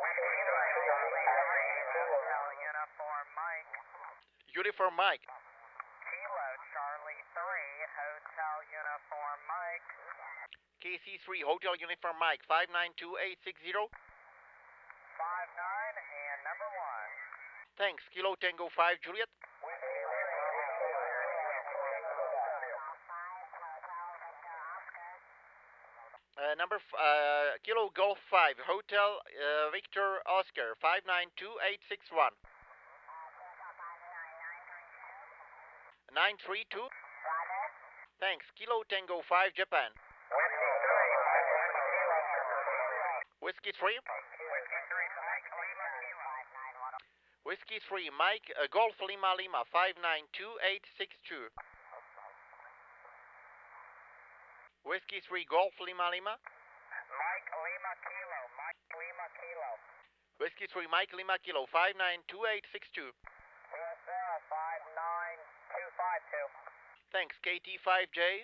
Uniform Mike. Uniform Mike. Kilo Charlie three Hotel Uniform Mike. K C three Hotel Uniform Mike five nine two eight six zero. five nine and number one. Thanks, Kilo Tango five Juliet. Uh, number f uh, Kilo Golf five Hotel uh, Victor Oscar five nine two eight six one. nine three two. Thanks, Kilo Tango five Japan. Whiskey three. Whiskey three Mike uh, Golf Lima Lima five nine two eight six two. Whiskey three Golf Lima Lima. Mike Lima Kilo. Mike Lima Kilo. Whiskey three Mike Lima Kilo five nine two eight six two. U S L five nine two five two. Thanks, K T five J.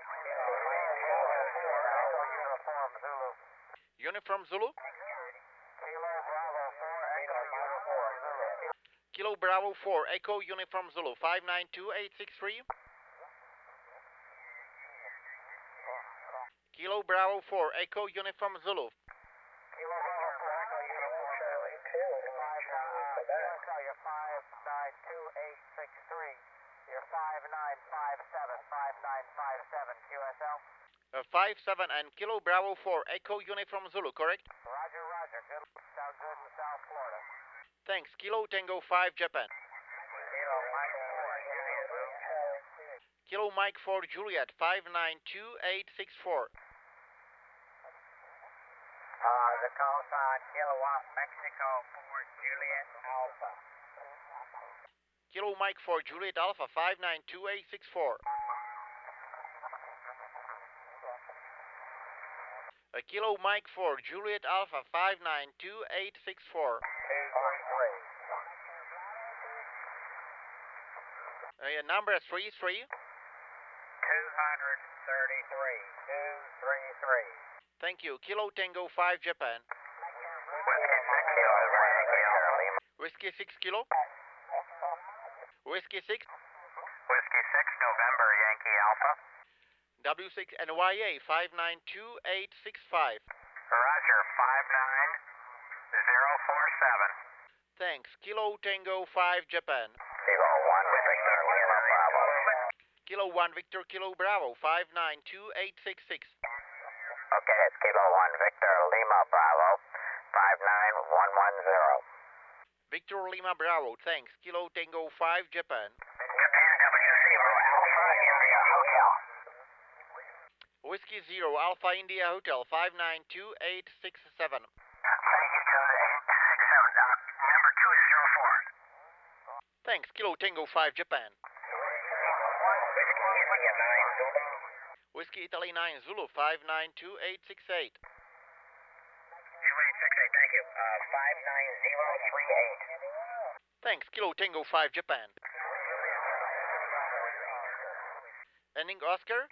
Uniform Zulu. Uniform Zulu. Kilo Bravo four Echo Uniform Zulu. Kilo Bravo four Echo Uniform Zulu five nine two eight six three. Kilo Bravo four Echo Uniform Zulu. Kilo Bravo four Echo Uniform Charlie two. Five nine you're five nine two eight six three. You're five nine five seven five nine five seven Q S L. Uh, five seven and Kilo Bravo four Echo Uniform Zulu, correct? Roger, Roger. Good. Sound good in South Florida. Thanks, Kilo Tango five Japan. Kilo Mike four Juliet. Kilo Mike four Juliet five nine two eight six four. Uh, the call sign Kilowatt Mexico for Juliet Alpha. Kilo Mike four Juliet Alpha five nine two eight six four. Uh, Kilo Mike four Juliet Alpha five nine two eight six four. two three three. Uh, yeah, number three three. two thirty-three. two three three. Thank you. Kilo Tango five Japan. Whiskey six kilo. Whiskey six. Whiskey six, November, Yankee Alpha. W six N Y A five nine two eight six five. Roger, five nine zero four seven. Thanks. Kilo Tango five Japan. Kilo one, Victor Lima Bravo. Kilo one Victor Kilo Bravo five nine two eight six six. Okay, it's Kilo one, Victor Lima Bravo, five nine one one zero. Victor Lima Bravo, thanks. Kilo Tango five Japan. Japan W zero Alpha India Hotel. Whiskey zero Alpha India Hotel five nine two eight six seven. Thank you to eight six seven, uh, number two zero four. Thanks. Kilo Tango five Japan. Whiskey India nine Zulu. Whiskey Italy nine Zulu five nine two eight six eight. two eight six eight, thank you. Uh, five nine zero three eight. Thanks. Kilo Tango five Japan. Ending Oscar.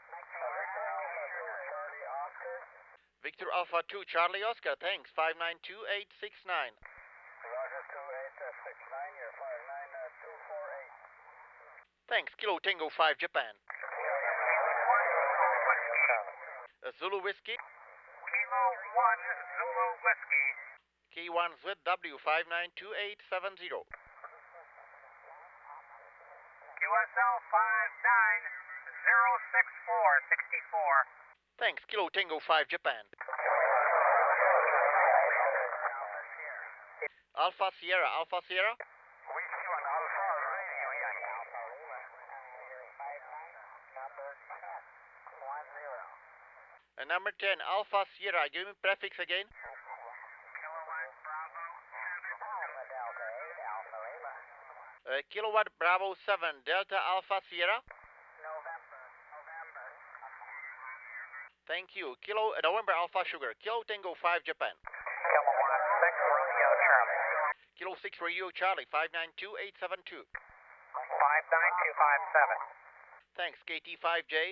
Victor Alpha two Charlie Oscar, thanks. five nine two eight six nine. Roger, two eight six nine, you're five nine two four eight. Thanks. Kilo Tango five Japan. Uh, Zulu Whiskey. Kilo one Zulu Whiskey. K one Z W five nine two eight seven zero. Q S L five nine zero six four six four. Thanks. Kilo Tango five Japan. Alpha Sierra, Alpha Sierra. Whiskey one Alpha Radio Yankee. Uh, number ten, Alpha Sierra. Give me prefix again. Kilowatt Bravo seven. Uh, Kilowatt Bravo seven, Delta Alpha Sierra. November, November. Thank you. Kilo uh, November Alpha Sugar. Kilo Tango five Japan. Kilowatt six Romeo Charlie. Kilo six Radio Charlie five nine two eight seven two. five nine two five seven. Thanks. K T five J.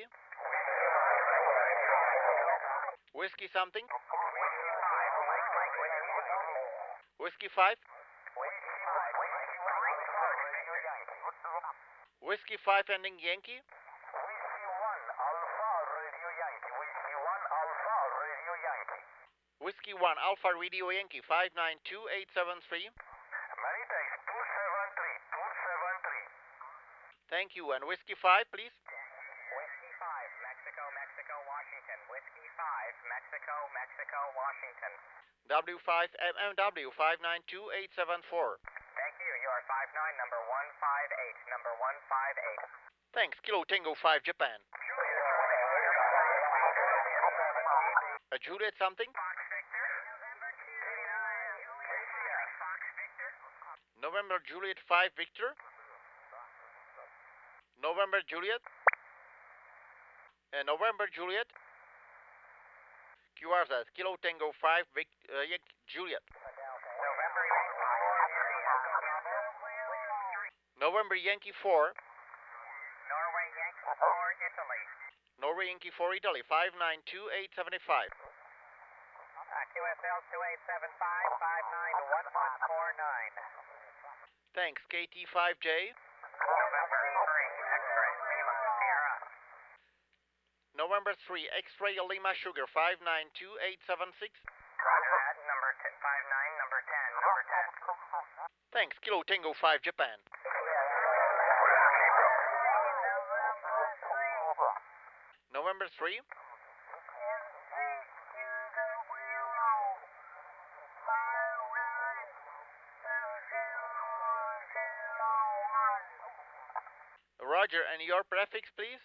Whiskey something. Whiskey five. Whiskey five ending Yankee. Whiskey one Alpha Radio Yankee. Whiskey one Alpha Radio Yankee. Whiskey one Alpha Radio Yankee five nine two eight seven three. Marita is two seven three two seven three. Thank you. And Whiskey five, please. Whiskey five, Mexico, Mexico, Washington. Whiskey five, Mexico, Mexico, Washington. W five M M W five nine two eight seven four. Thank you. You are five nine, number one five eight, number one five eight. Thanks. Kilo Tango five Japan. Uh, Juliet something. Fox Victor. November two nine. Fox Victor. November Juliet five Victor. November Juliet. Uh, November Juliet. Q R Z. Kilo Tango five Vic, uh, Yankee Juliet. November November Yankee four. Norway Yankee four, Italy. Norway Yankee four Italy five nine two eight seven five. Uh, Q S L two eight seven five five nine one one four nine. Thanks. K T five J. November three, X-ray Lima Sierra. November three X-ray Lima Sugar five nine two eight seven six. Roger that. Number t- five nine, number ten, number ten. Thanks. Kilo Tango five Japan. November three. Roger, and your prefix, please?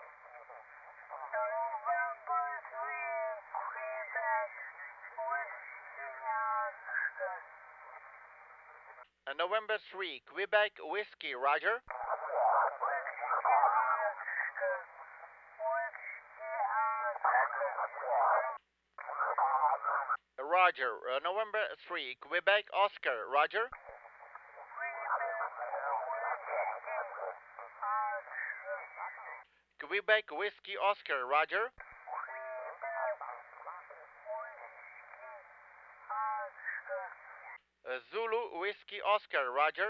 Uh, November three, Quebec Whiskey, Roger. Roger, uh, November three, Quebec Oscar, Roger. Quebec Whiskey Oscar, Roger. Uh, Zulu Whiskey Oscar, Roger.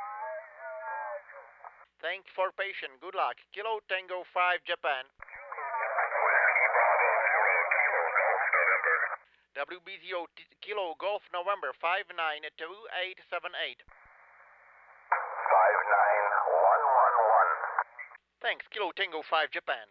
Thank you for patience. Good luck. Kilo Tango five, Japan. W B Z O t- Kilo Golf November five nine two eight seven eight. five nine one one one. Thanks. Kilo Tango five, Japan.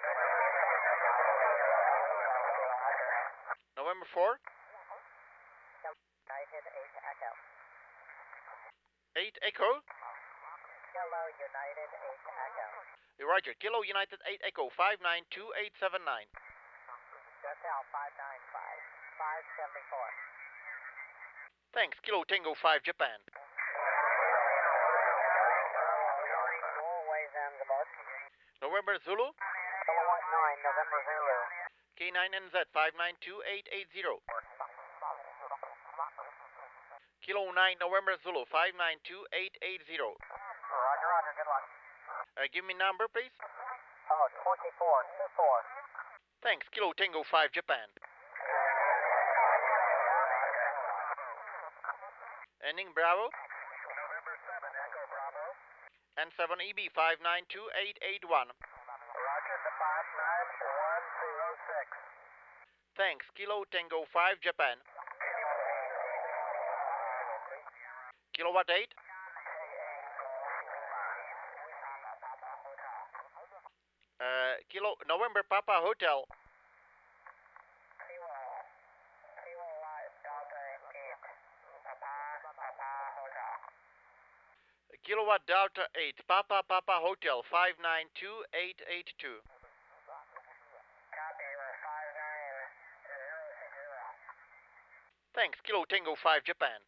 November four. United eight Echo. eight Echo. Kilo United eight Echo. Roger. Kilo United eight Echo five nine two eight seven nine. Hotel five nine five five seven four. Thanks. Kilo Tango five, Japan. Norway Zanzibar. November Zulu. Kilowatt nine November Zulu. K nine N Z five nine two eight eight zero. Kilo nine November Zulu five nine two eight eight zero. Roger, roger, good luck. Uh, give me number, please. Oh, twenty-four two four. Thanks. Kilo Tango five, Japan. Ending Bravo. November seven, Echo Bravo. N seven E B five nine two eight eight one. Roger, the five nine one zero six. Thanks. Kilo Tango five, Japan. Kilowatt eight. Uh, Kilo November Papa Hotel. Kilo, Kilo Light Delta eight. Papa, Papa Hotel. Kilowatt Delta eight Papa Papa Hotel five nine two eight eight two. Copy, we're five nine zero six zero. Thanks. Kilo Tango five, Japan.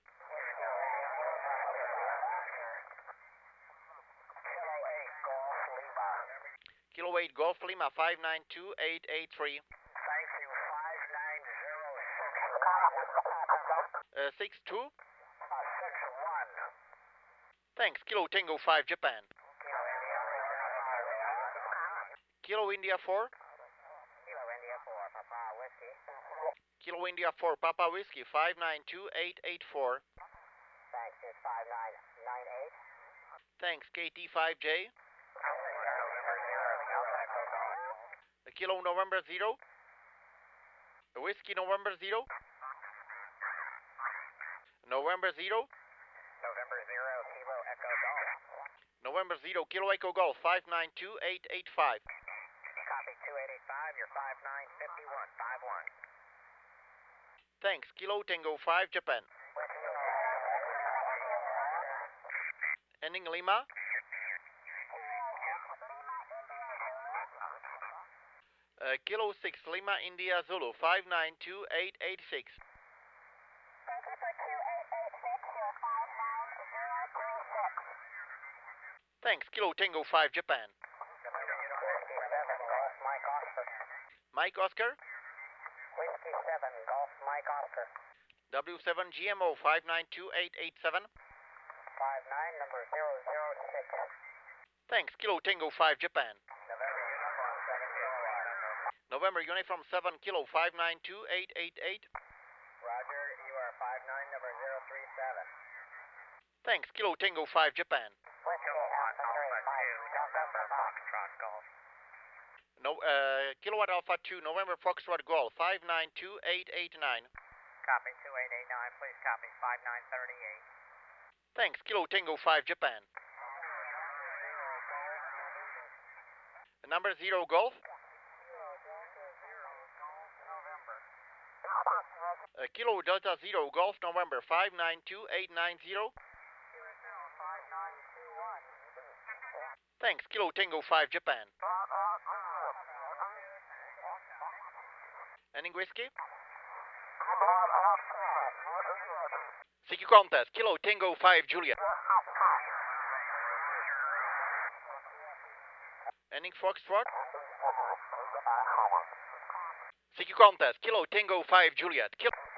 Kilo eight Golf Lima. Kilo eight Golf Lima five nine two eight eight three. Thank you, five nine zero six. Uh, six two. Uh, six one. Thanks. Kilo Tango five, Japan. Kilo India four. Kilo India four, Papa Whiskey. Kilo India four Papa Whiskey five nine two eight eight four. Thanks, it's five nine nine eight. Thanks. K T five J. November zero, Delta Echo Golf. Uh, Kilo November zero. Whiskey November zero. November zero. November zero, Kilo Echo Golf. November zero Kilo Echo Golf five nine two eight eight five. Copy two eight eight five, you're five nine five one five one. Thanks. Kilo Tango five, Japan. Ending Lima. Uh, Kilo six Lima India Zulu five nine two eight eight six. Thank you for two eight eight six, you're five nine zero three six. Thanks. Kilo Tango five, Japan. Whiskey seven, Golf Mike Oscar. Mike Oscar. Whiskey seven, Golf Mike Oscar. W seven G M O five nine two eight eight seven. five nine, number zero zero six. Thanks. Kilo Tango five, Japan. November Uniform seven, Kilo. November Uniform seven Kilo five nine two eight eight eight. Roger, you are five nine, number zero three seven. Thanks. Kilo Tango five, Japan. Whiskey Alpha two, November Foxtrot Golf. No, uh, Kilowatt Alpha two November Foxtrot Golf five nine two eight eight nine. Copy two eight eight nine, please copy five nine three eight. Thanks. Kilo Tango five, Japan. Number zero Golf. Uh, Kilo Delta zero Golf November five nine two eight nine zero. Thanks. Kilo Tango five, Japan. Ending Whiskey. C Q contest. Kilo Tango five, Juliet. Ending Foxtrot. C Q contest. Kilo Tango five, Juliet. Kilo